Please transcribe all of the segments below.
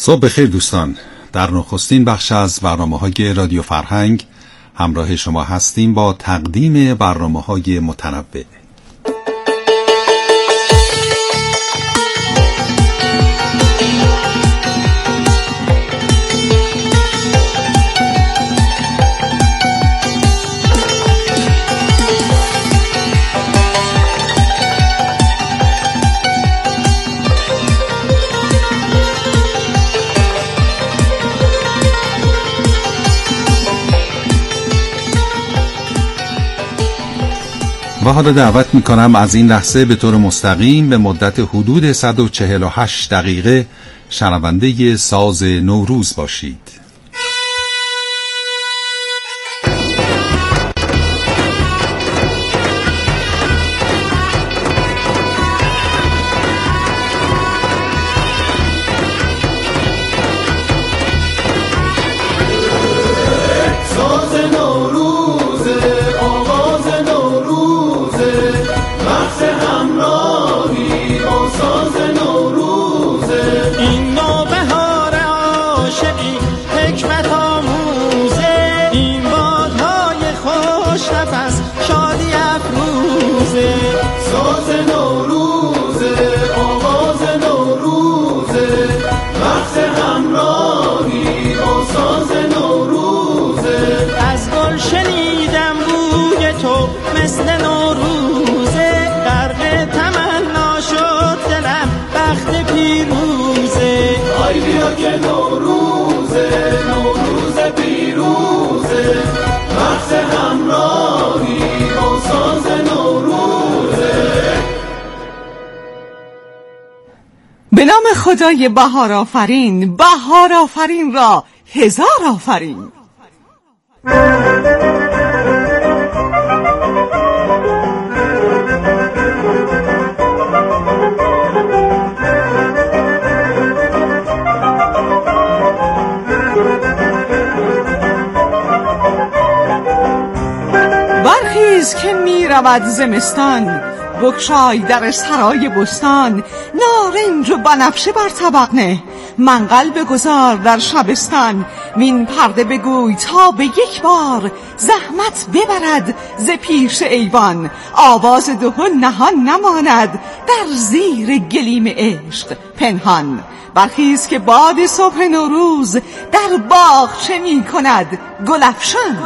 صبح بخیر دوستان. در نخستین بخش از برنامه‌های رادیو فرهنگ همراه شما هستیم با تقدیم برنامه‌های متنوع. و حالا دعوت می‌کنم از این لحظه به طور مستقیم به مدت حدود 148 دقیقه شنونده ساز نوروز باشید. به نام خدای بهار آفرین، بهار آفرین را هزار آفرین. برخیز که می رود زمستان، بگشای در سرای بستان. نارنج و بنفشه بر طبق نه، منقل بگذار در شبستان. وین پرده بگوی تا به یک بار، زحمت ببرد ز پیش ایوان. آواز دهل نهان نماند، در زیر گلیم عشق پنهان. برخیز که باد صبح نوروز، در باغچه می کند گلفشان.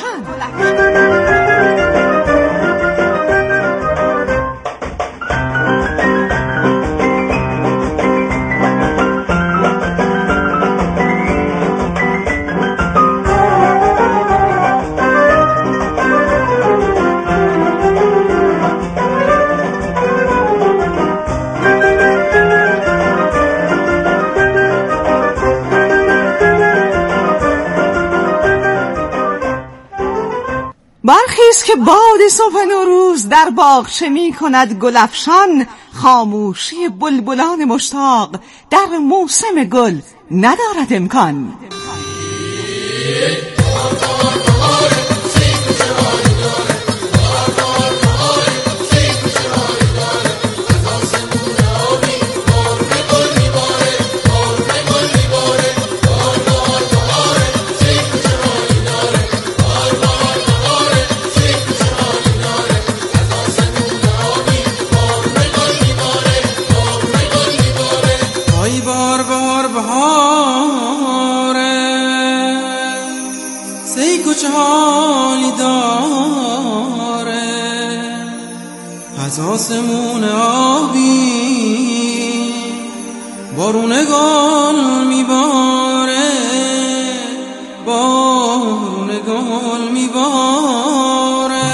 برخیز که باد صبح نوروز، در باغچه می کند گلفشان. خاموشی بلبلان مشتاق، در موسم گل ندارد امکان. آسمون آبی بارون گل میباره، بارون گل میباره.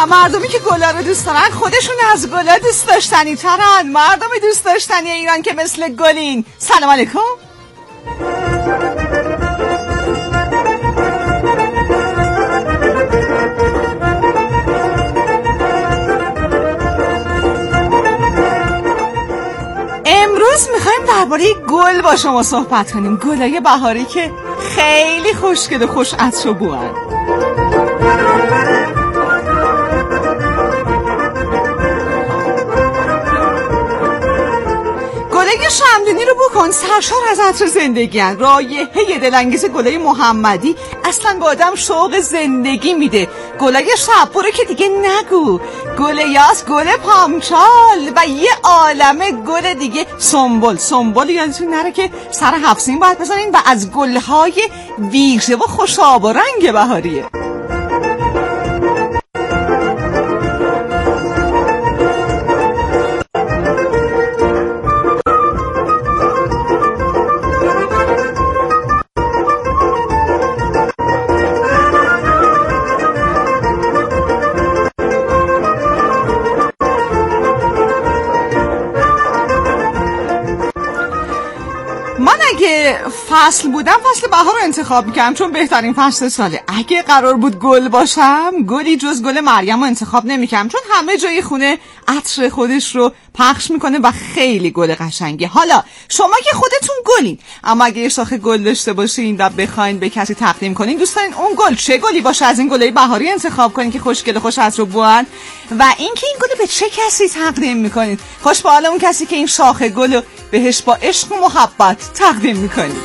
و مردمی که گلا رو دوست دارن خودشون از گلا دوست داشتنی ترن. مردمی دوست داشتنی ایران که مثل گلین. سلام علیکم. امروز میخوایم درباره گل با شما صحبت کنیم. گلای بهاری که خیلی خوشگل و خوش عطر و بوان. گلای شمدونی رو بکن، سرشار از عطر زندگی هن. رایحه دلانگیز گلای محمدی اصلا به آدم شوق زندگی میده. گلای شب‌برو که دیگه نگو. گل یاس، گل پامچال و یه عالمه گل دیگه. سنبل یادتون نره که سر 7 سین باید بزنین و از گلهای ویژه و خوشاب و رنگ بهاریه. اگه فصل بودم فصل بهار رو انتخاب میکنم چون بهترین فصل ساله. اگه قرار بود گل باشم گلی جز گل مریم رو انتخاب نمیکنم چون همه جای خونه عطر خودش رو پخش میکنه و خیلی گل قشنگه. حالا شما که خودتون گلین، اما اگه یه شاخه گل داشته باشین و بخواین به کسی تقدیم کنین، دوست دارین اون گل چه گلی باشه؟ از این گلای بهاری انتخاب کنین که خوشگل و خوش عطر و بوان. و اینکه این گل به چه کسی تقدیم میکنین؟ خوش به حال اون کسی که این شاخه گل بهش با عشق و محبت تقدیم میکنی.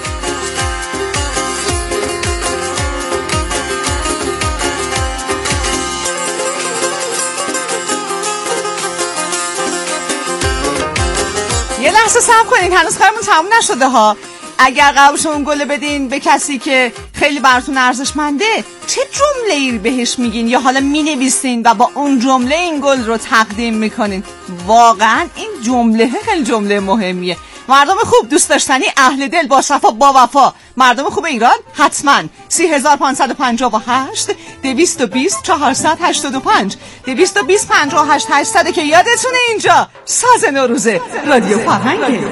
یه لحظه صبر کنین، هنوز کارمون تموم نشده ها. اگر قرارش اون گل بدین به کسی که خیلی براتون ارزشمنده، چه جمله‌ای بهش میگین یا حالا مینویسین و با اون جمله این گل رو تقدیم میکنین؟ واقعا این جمله خیلی جمله مهمیه. مردم خوب، دوست داشتنی، اهل دل، با صفا، با وفا. مردم خوب ایران حتما 30558 220 485 220 58 800 که یادتونه اینجا ساز نوروزه رادیو فرهنگه.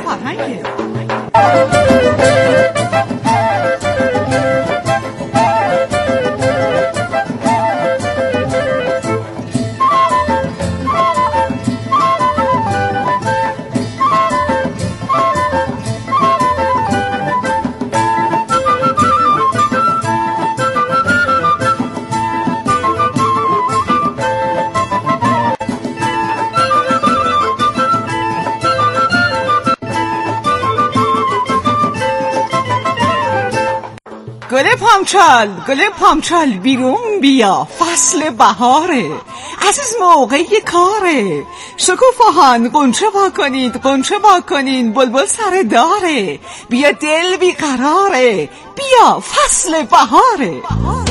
گل پامچال بیرون بیا، فصل بهاره، عزیز موقع کاره. شکوفاهان قنچه وا کنین، بلبل سر داره. بیا دل بیقراره، بیا فصل بهاره.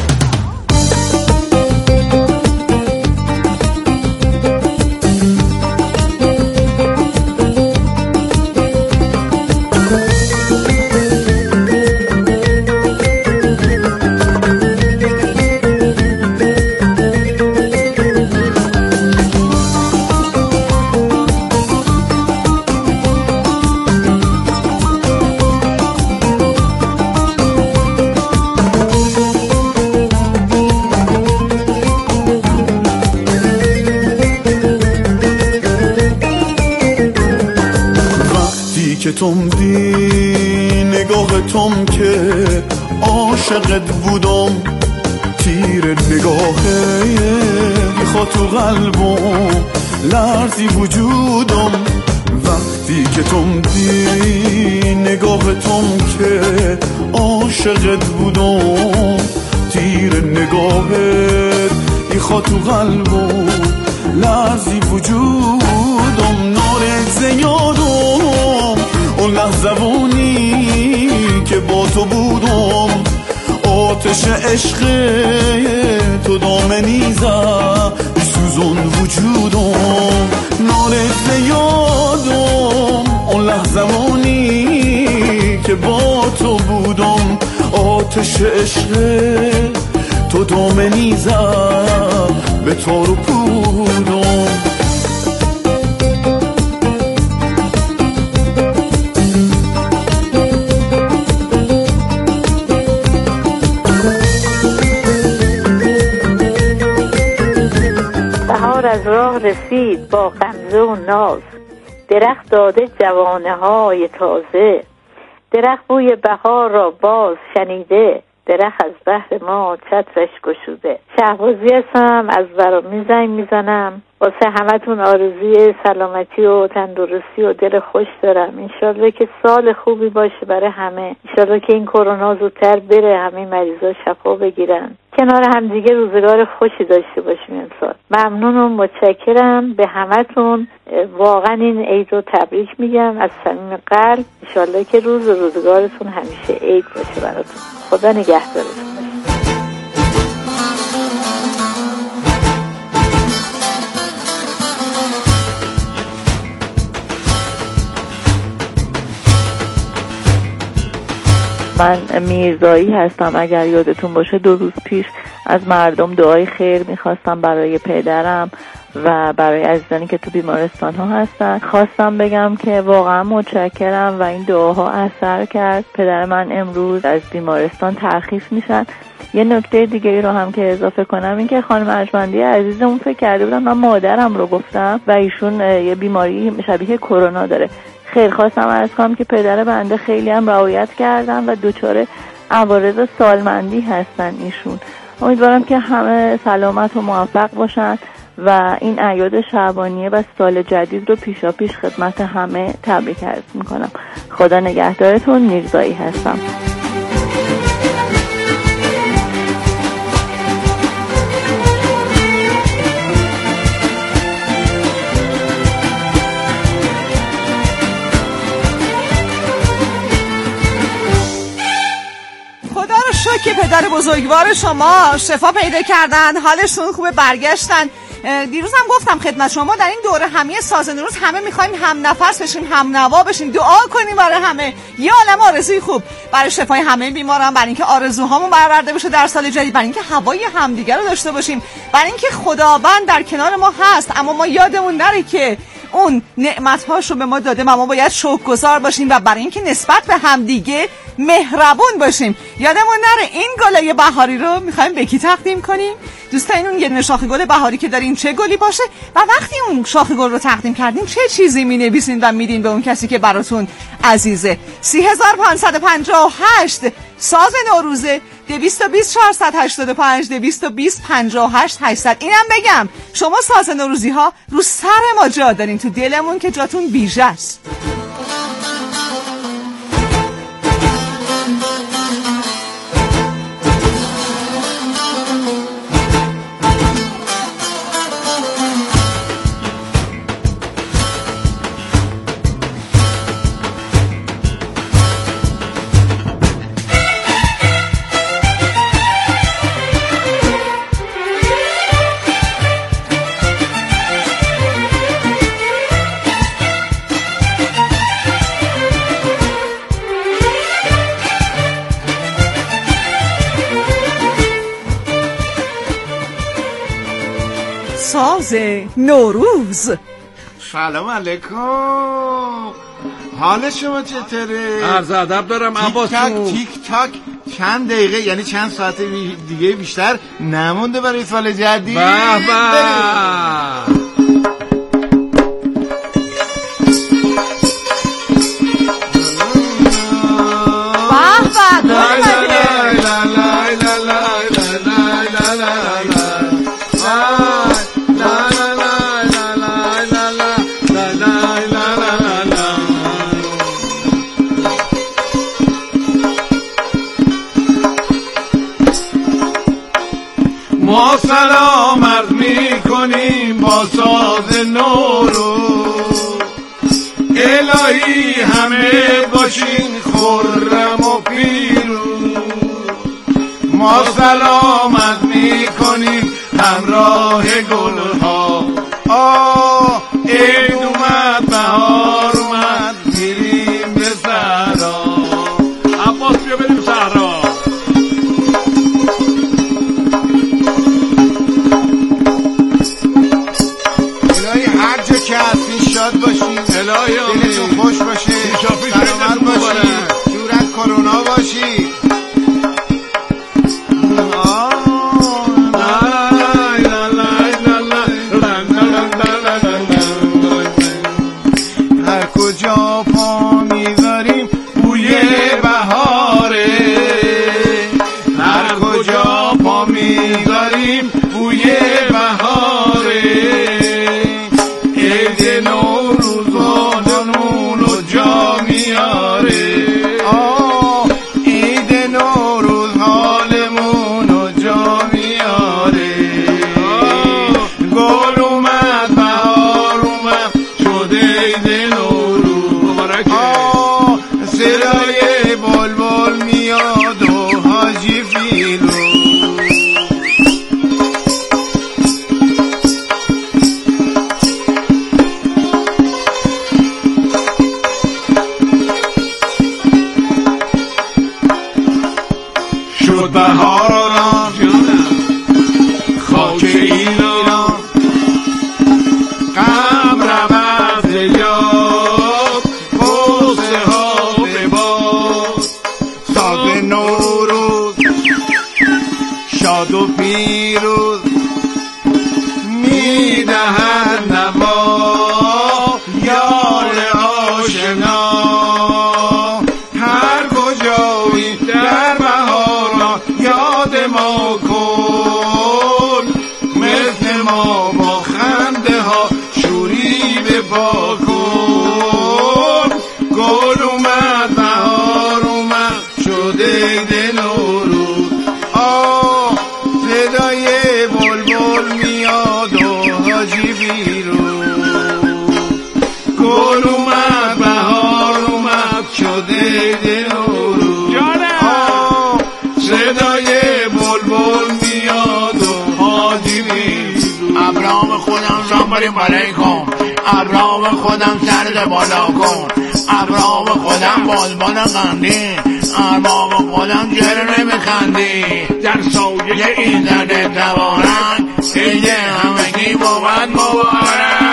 تم دی نگاه تم که عاشقت بودم، تیر نگاهه میخواد تو قلبم لرزی وجودم. وقتی که تم دی نگاه تم که عاشقت بودم، تیر نگاهت میخواد تو قلبم لرزی وجودم. نارت زیادم اون لحظوانی که با تو بودم، آتش عشق تو دامنی زد سوزون وجودم. نارت یادم اون لحظوانی که با تو بودم، آتش عشق تو دامنی زد به تار و پودم. بهار از راه رسید با غمزه و ناز، درخت داده جوانه های تازه، درخت بوی بهار را باز شنیده، درخت از بهر ما چترش گشوده. شهبازی هستم، از برامی زنگ میزنم، واسه همتون آرزوی سلامتی و تندرستی و دل خوش دارم. انشالله که سال خوبی باشه برای همه، انشالله که این کرونا زودتر بره، همه مریضا شفا بگیرن، کنار همدیگه روزگار خوشی داشته باشیم امسال. ممنون و متشکرم به همتون، واقعا این عید رو تبریک میگم از صمیم قلب. انشالله که روزگارتون همیشه عید باشه براتون. خدا نگهدارتون. من میرزایی هستم. اگر یادتون باشه 2 روز پیش از مردم دعای خیر میخواستم برای پدرم و برای عزیزانی که تو بیمارستان ها هستن. خواستم بگم که واقعا متشکرم و این دعاها اثر کرد. پدر من امروز از بیمارستان ترخیص میشن. یه نکته دیگه رو هم که اضافه کنم این که خانم ارجمندی عزیزمون فکر کرده بودم من مادرم رو گفتم و ایشون یه بیماری شبیه کرونا داره. خیر خواستم عرض کنم که پدر بنده خیلی هم رعایت کردن و دچار عوارض سالمندی هستن ایشون. امیدوارم که همه سلامت و موفق باشن و این اعیاد شعبانیه و سال جدید رو پیشاپیش خدمت همه تبریک عرض میکنم. خدا نگهدارتون. میرزایی هستم. که پدر بزرگوار شما شفا پیدا کردن، حالشون خوبه، برگشتن. دیروزم گفتم خدمت شما در این دوره همیه ساز نوروز همه میخوایم هم نفس بشیم، هم نوا بشیم، دعا کنیم برای همه، یه عالمه آرزوی خوب برای شفای همه بیماران، برای اینکه آرزوهامون برآورده بشه در سال جدید، برای اینکه هوای همدیگه رو داشته باشیم، برای اینکه خداوند در کنار ما هست اما ما یادمون نره که اون نعمت‌هاشو به ما داده و ما باید شکرگزار باشیم و برای اینکه نسبت به همدیگه مهربون باشیم. یادمون نره این گلای بهاری رو می‌خوایم به کی تقدیم کنیم؟ دوستان اون یه شاخه گل بهاری که دارین چه گلی باشه و وقتی اون شاخه گل رو تقدیم کردین چه چیزی می‌نویسین و میدین به اون کسی که براتون عزیزه. 3558 ساز نوروزه 220 485 220 58 800. اینم بگم شما ساز نوروزی ها رو سر ما جا دارین، تو دلمون که جاتون بیژه است. ساز نوروز. سلام علیکم، حال شما چطوره؟ عرض ادب دارم عباس جون. تیک تاک چند دقیقه یعنی چند ساعت دیگه بیشتر نمونده برای سال جدید. به به ما سلام عرض میکنیم با ساز نوروز، الهی همه باشین خرم و پیروز. ما سلام عرض میکنیم همراه گلها، عید اومد بهار اومد میریم به صحرا. عباس بیا بریم صحرا. دلتون خوش باشه، سلامت باشی، دور از کرونا باشی. هر کجا پا میذاریم بوی بهاره، هر کجا پا میذاریم بوی بهاره. عید نوروز حالمون رو جا میاره، عید نوروز حالمون رو جا میاره. گل اومد بهار اومد شده عید نوروز، صدای بلبل میاد و حاجی فیلو. شد بهاران خاک ایران، غم رود ز یاد غصه ها بباد. ساز نوروز شاد و پیروز میدهد نوا یار آشنا. هر کجایی در بهاران یاد ما کن، مثل ما با خنده ها شوری به پا کن. گل اومد بهار اومد شده عید نوروز، صدای بلبل میاد و حاجی فیروز. گل اومد بهار اومد شده عید نوروز، صدای بلبل میاد و حاجی فیروز. ابرام خودم زنباری علیکم، ابرام خودم سرد بالا کن، ابرام خودم بلبل قندی، ابرام خودم جره میخندی. در سایه این درد تبارک عید همگی بود مبارک.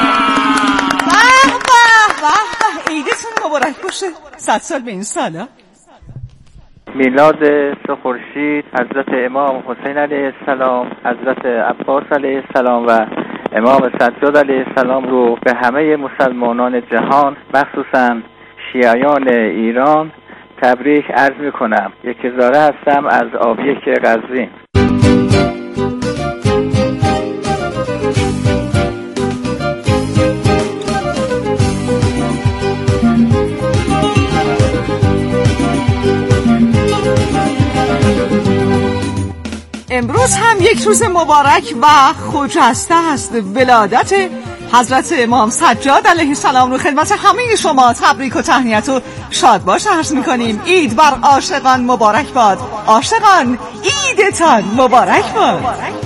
عیدتون مبارک باشه، 100 سال به این سالا. میلاد سه خورشید حضرت امام حسین علیه السلام، حضرت عباس علیه السلام و امام سجاد علیه السلام رو به همه مسلمانان جهان مخصوصا شیعیان ایران تبریک عرض میکنم. یکیزاره هستم از آبیک قزوین. امروز هم یک روز مبارک و خجسته است. ولادت حضرت امام سجاد علیه السلام رو خدمت همه شما تبریک و تهنیت و شاد باش عرض میکنیم. عید بر عاشقان مبارک باد. عاشقان عیدتان مبارک باد.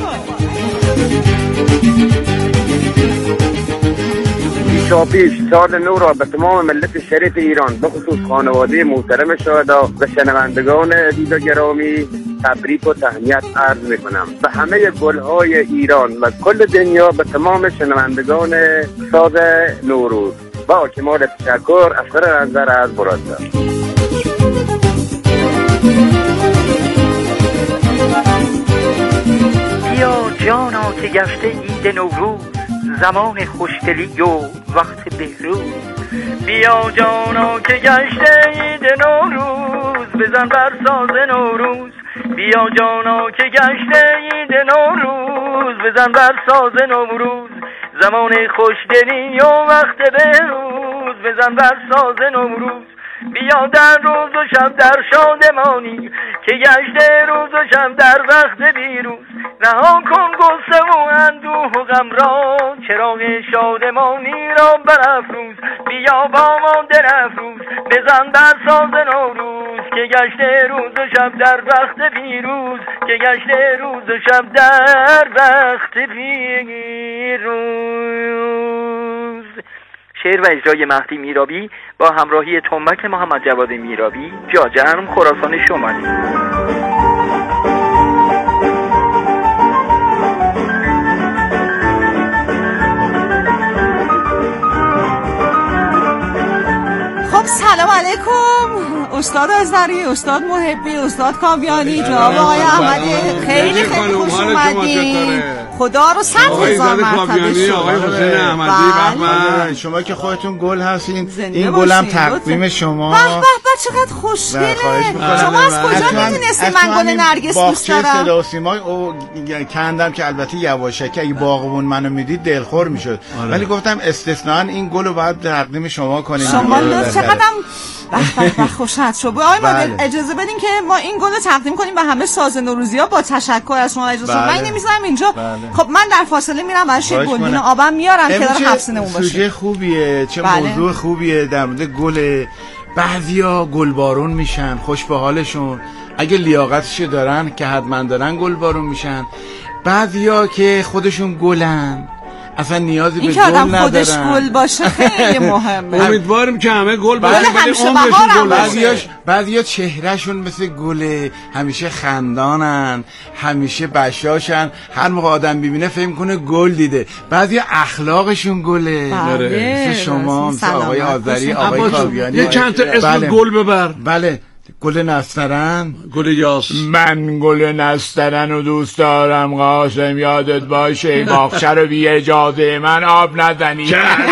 پیش سال نو را به تمام ملت شریف ایران به خصوص خانواده محترم شهدا و شنوندگان عزیز و گرامی تبریک و تهنیت عرض میکنم. به همه گلهای ایران و کل دنیا، به تمام شنوندگان ساز نوروز با کمال تشکر. افسر نظر از برادر. بیا جانا که گشته عید نوروز، زمان خوشدلی و وقت بهروز. بیا جانا که گشته عید نوروز، بزن بر ساز نوروز. بیا جانا که گشته عید نوروز، بزن بر ساز نوروز. زمان خوشدلی و وقت بهروز، بزن بر ساز نوروز. بیا در روز و شب در شادمانی، که گشته روز و شب در وقت بیروز. رها کن غصه و اندوه و غم را، چراغ شادمانی را برافروز. بیا با ما دل افروز، بزن بر ساز نوروز. که گشته روز و شب در وقت بیروز، که گشته روز و شب در وقت بیروز. شعر و اجرای مهدی میرابی با همراهی تنبک محمد جواد میرابی. جاجرم، خراسان شمالی. سلام علیکم استاد آذری، استاد محبی، استاد کاویانی، جناب آقای احمدی، خیلی خوش اومدین. خدا رو 100,000 مرتبه شکر. آقای حسین احمدی، بله. شما که خودتون گل هستین، این گلم تقدیم شما. به چقدر خوشگله. شما از کجا میدونستی من گل نرگس دوست دارم؟ باغچه صدا و سیما کندم که البته یواشکی اگه باغبون منو میدید دلخور میشد، ولی گفتم استثناً این گلو باید تقدیم شما کنیم. شما چقدر خوشحال شد. آقای مدیر اجازه بدین که ما این گل رو تقدیم کنیم به همه ساز نوروزی‌ها با تشکر از شما. اجازه من نمیذارم اینجا. خب من در فاصله میرم براش گلدون آبم میارم که در حفظنمون باشه. سوژه خوبیه، چه موضوع خوبیه در مورد گل. بعضیا گلبارون میشن، خوش به حالشون، اگه لیاقتشو دارن که حتما دارن گلبارون میشن. بعضیا که خودشون گلن، اصلا نیازی به گل ندارن. این خودش گل باشه خیلی مهمه. امیدواریم که همه گل باشه ولی عمرشون گل. بعضیا چهرهشون مثل گله، همیشه خندانن، همیشه بشاشن، هر موقع آدم ببینه فکر کنه گل دیده. بعضیا اخلاقشون گله. مثل شما، مثل آقای آذری، آقای کاویانی. یه چند تا اسم گل ببر. بله. گل نسترن، گل یاس. من گل نسترن رو دوست دارم قاسم، یادت باشه باغچه رو بی اجازه من آب نزنی.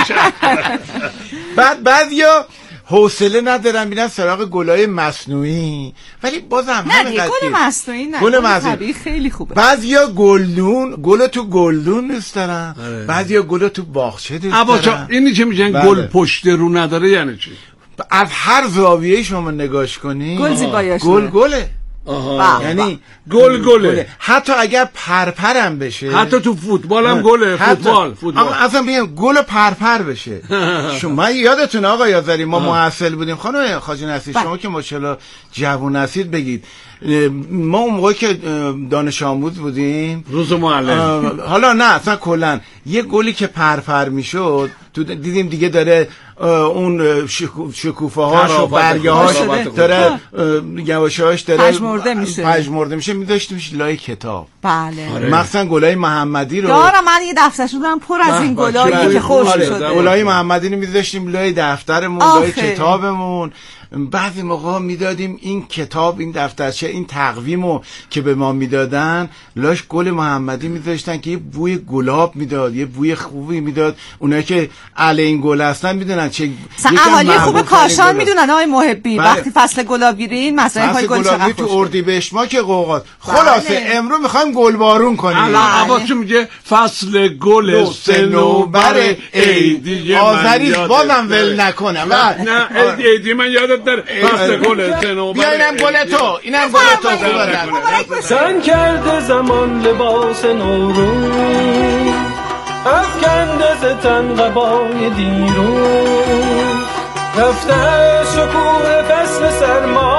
بعضیا حوصله ندارن میرن سراغ گلای مصنوعی، ولی بازم نه گل مصنوعی نه، گل طبیعی خیلی خوبه. بعضیا گل تو گلدون دوست دارن، بعضیا گل تو باغچه دوست دارن. اینی که میگن گل پشت رو نداره یعنی چی؟ از هر زاویه شما نگاش کنی گل زیباییه. گله. یعنی گله. حتی اگر پرپرم بشه، حتی تو فوتبال هم گله. فوتبال اصلا بگم گل پرپر بشه. شما یادتونه آقای آذری ما محصل بودیم، خانم خواجه نصیر شما که ماشاءالله جوون هستید بگید، ما اون موقع که دانش آموز بودیم، روز معلم، حالا نه اصلا کلا یه گلی که پرپر میشد تو دیدیم دیگه داره اون شکوفه هاش و برگه هاش داره یواشهاش داره پژمرده میشه میذاشتیمش لای کتاب. بله. مثلا گلای محمدی رو دارم من یه دفترشو دارم پر از این گلایی که خوش شده. گلای محمدی رو میذاشتیم لای دفترمون، لای کتابمون. بعضی موقع میدادیم این کتاب، این دفترچه، این تقویمو که به ما میدادن لاش گل محمدی میذاشتن که یه بوی گلاب میداد، یه بوی خوبی میداد. اونایی که اهل این گل هستن میدونن چه اهالی خوب کاشان میدونن آقای محبی. وقتی فصل گلاب گیرین مزرعه های گل چقدر تو اردیبهشت ما که قوقات. خلاصه امروز میخوایم گلبارون کنیم. الان عباسو میگه فصل گل صنوبر عیدی. آذری بازم ول نکنم. نه عیدی من یادت در فصل گل صنوبر. بیا اینم گل تو، اینم گل تو خوبه. زن کرده زمان لباس نوروز، افکنده ز تن قبای دیروز، رفته شکوه فصل سرما،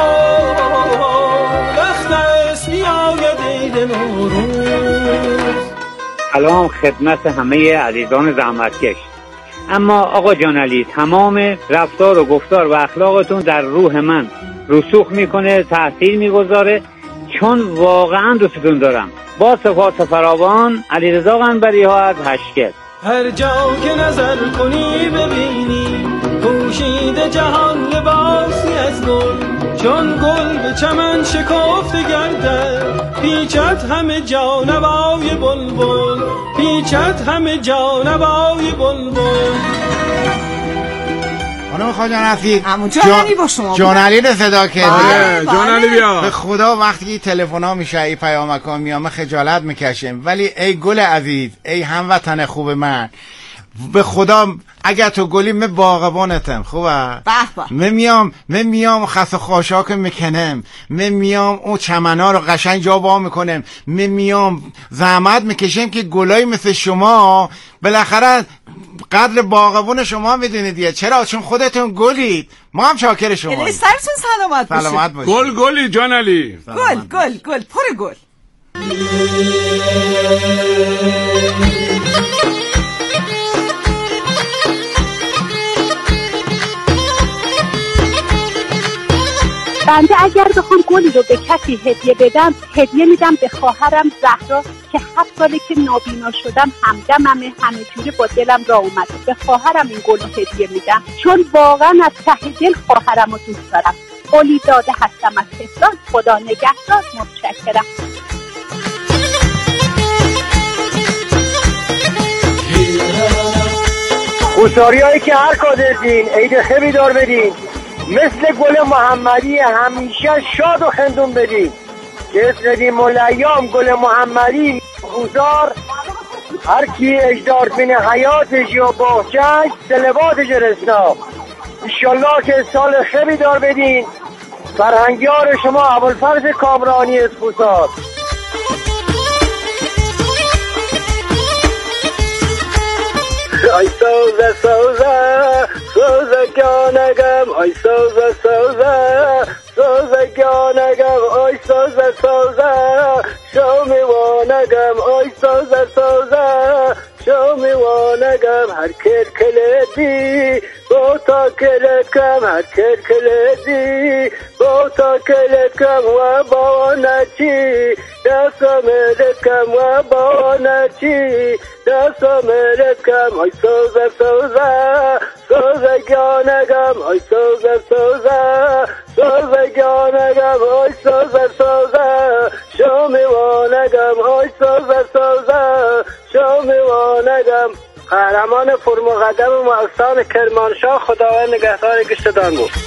وقت است بیاید عید نوروز. سلام خدمت همه عزیزان زحمتکش. اما آقا جان علی، تمام رفتار و گفتار و اخلاقتون در روح من رسوخ میکنه، تأثیر میگذاره، چون واقعا دوستتون دارم. با سپاس فراوان، علیرضا قنبری ها از هشکل. هر جا که نظر کنی ببینی پوشیده جهان لباسی از گل، چون گل به چمن شکفته گردد، پیچد همه جانوای بلبل، پیچد همه جانوای بلبل. خانم خواجه نصیر، جان علی با شما جان علی رو صدا کردی. جان علی بیا. به خدا وقتی تلفن ها میشه، ای پیامک ها میامه خجالت میکشیم، ولی ای گل عزیز، ای هموطن خوب من، به خدا اگر تو گلی من باغبانتم. خوبه؟ من میام خس و خاشاک میکنم، من میام اون چمنا رو قشنگ جا با میکنم، من میام زحمت میکشم که گلای مثل شما بالاخره قدر باغبون شما میدونید دیگه. چرا؟ چون خودتون گلید، ما هم شاکر شما. سرتون سلامت باشه. سلامت باشه. گلی جان علی. گل پر گل. بنده اگر بخوام گلی رو به کسی هدیه بدم، هدیه میدم به خواهرم زهرا که 7 ساله که نابینا شدم، همدممه، همه جوری با دلم را اومده. به خواهرم این گل رو هدیه میدم چون واقعا از ته دل خواهرم رو دوست دارم. قلی داده هستم از تهران. خدا نگهدار. متشکرم. خوشحالی هایی که هر کادرزین عید خیلی دار بدین، مثل گل محمدی همیشه شاد و خندون بدین که اسم ملایام گل محمدی خوزار هر کی اجدار بین حیاتش یا باغچه‌اش سلواتش رسنا. انشالله که سال خیلی دار بدین. فرهنگیار شما ابوالفضل کامرانی از خوزار. ای سوزه سوزه سوزه گانگم، ای سوزه سوزه سوزه گانگم، ای سوزه سوزه شو میوانگم، ای سوزه سوزه شو میوانگم. هر کل کلدی با تا کلکم، هر کل کلدی با تا کلکم و با نچی دستم لکم و با نچی دستم لکم. ای سوزه سوزه سوزه گانگم، ای سوزه سوزه سوزه گانگم، ای سوزه سوزه شو میوانگم، ای سوزه سوزه شو میوانگم. قهرمان فرمقدم و استان کرمانشاه خداوند نگهدار گشتدان بود.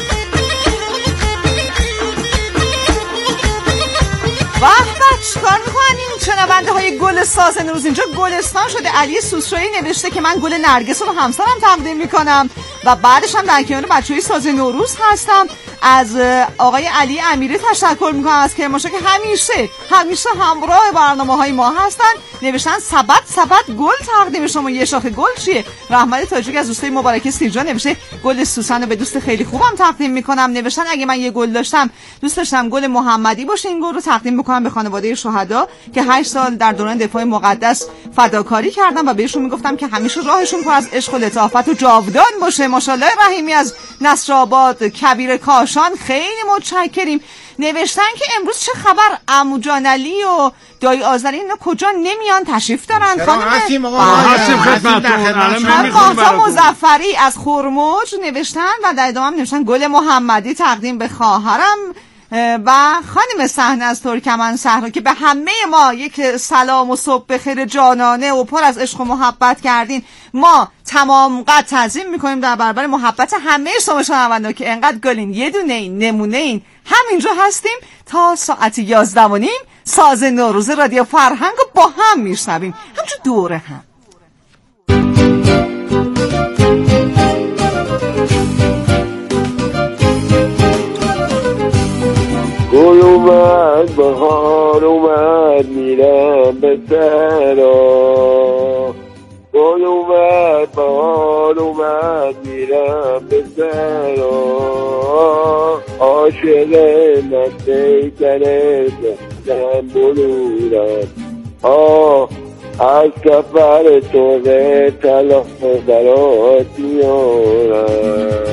وقت چیکار میکنن این شنونده های گل ساز نوروز؟ اینجا گلستان شده. علی سوسرایی نوشته که من گل نرگس رو همسرم تقدیم میکنم و بعدش هم در کنار بچه‌های ساز نوروز هستم. از آقای علی امیری تشکر میکنم از کرمانشاه که همیشه همراه برنامه‌های ما هستن. نوشتن سبد گل تقدیم شما. یه شاخه گل چیه؟ رحمت تاجیک از دوستای مبارکی سیرجان نوشته گل سوسن رو به دوست خیلی خوبم تقدیم میکنم. نوشتن اگه من یه گل داشتم دوست داشتم گل محمدی باشه. این گل رو تقدیم میکنم به خانواده شهدا که 8 سال در دوران دفاع مقدس فداکاری کردن و بهشون میگفتم که همیشه راهشون پر از عشق و لطافت و جاودان باشه. ماشاءالله رحیمی از نصرآباد کبیر کاشان خیلی متشکریم. نوشتن که امروز چه خبر؟ عمو جان علی و دایی آذری اینا کجا نمیان؟ تشریف دارن؟ هستیم خدمتتون. خانم مظفری از خرموج نوشتن و در ادامه نوشتن گل محمدی تقدیم به خواهرم و خانم صحنه از ترکمن صحرا که به همه ما یک سلام و صبح بخیر جانانه و پر از عشق و محبت کردین. ما تمام قد تعظیم میکنیم در برابر محبت همه شما شنوندا که انقدر گلین، یه دونه این نمونه این. همینجا هستیم تا ساعت 11:30 ساز نوروز رادیو فرهنگ رو با هم میشنویم همچون دوره هم. گل اومد بهار اومد میرم به سرا، گل اومد بهار اومد میرم به سرا، عاشق نسته کنه زن بلورم از کفر توقه تلاف برات میارم.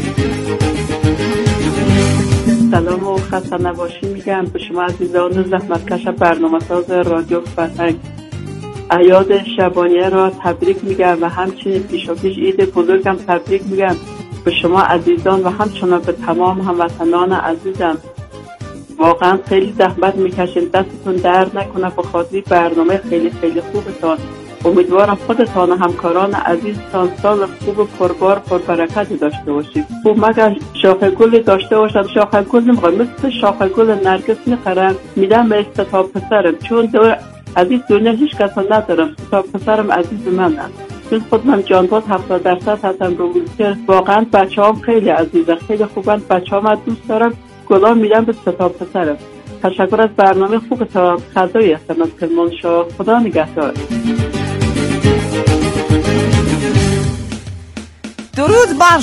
سلام و خسته نباشی میگم به شما عزیزان زحمتکش برنامه ساز رادیو فرهنگ. اعیاد شبانیه را تبریک میگم و همچنین پیش عید بزرگم تبریک میگم به شما عزیزان و همچنان به تمام هموطنان عزیزم. واقعا خیلی زحمت میکشید، دستتون درد نکنه به خاطر برنامه خیلی خیلی خوبتان. امیدوارم خودتان و همکاران عزیزتان سال خوب و پربار پربرکتی داشته باشید. خوب مگر شاخه گل داشته باشم، شاخه گل نمیخوام، مثل شاخه گل نرگس میخرم میدم به تا پسرم، چون از این دنیا هیچ کس ندارم، تا پسرم عزیز منم، چون خودم جانباز 70% هستم رو که واقعا بچه‌هام خیلی عزیزه، خیلی خوبن، بچه‌هام دوست دارم، گلا میدم به تا پسرم. تشکر از برنامه خوبتان. خدایی هستم از کرمانشاه. خدا نگهدار. درود بر